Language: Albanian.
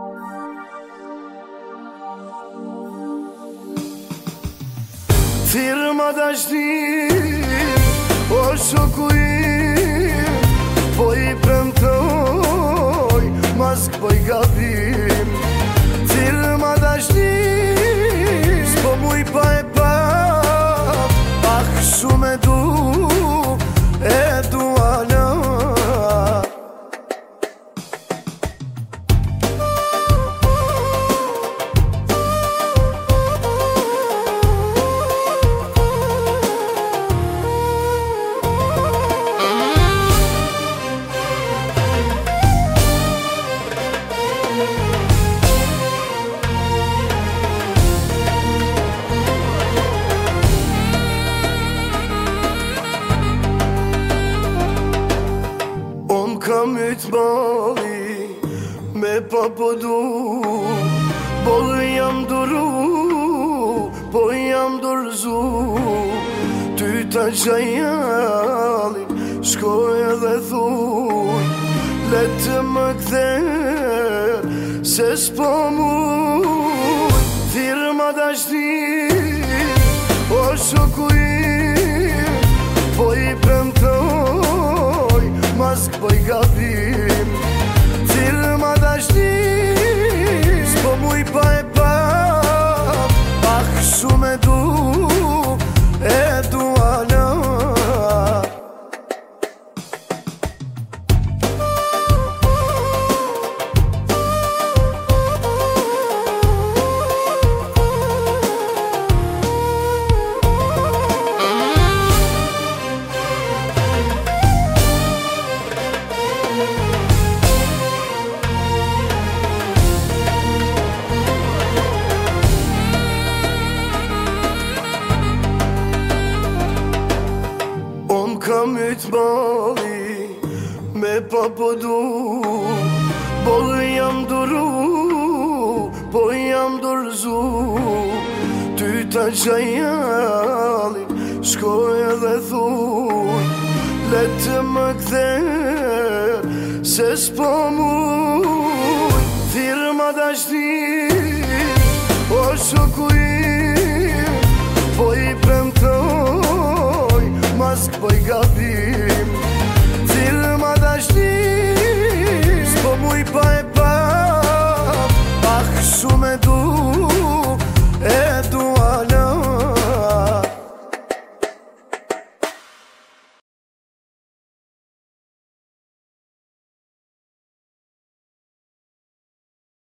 Firma dashni o shokuim, po i premtoj, mas po i gabim. Firma dashni s'po muj pa e pa, shumë e duana. Kam yt mali me pa podu, bolë jam duru, po jam dorzu. Ty ta gjajali, shkoj edhe thuj, le të më kther, se s'po muj. Firma dashni o shokuim, po i premtoj, mas po i gabim. Firma dashni s'po muj pa e pa, shumë e duana. Kam yt mali me pa podu, bolë jam duru, po jam dorzu. Ty ta gjajali, shkoj edhe thuj, le të më kther, se s'po muj. Firma dashni o shokuim, po i premtoj, mas po i gabim.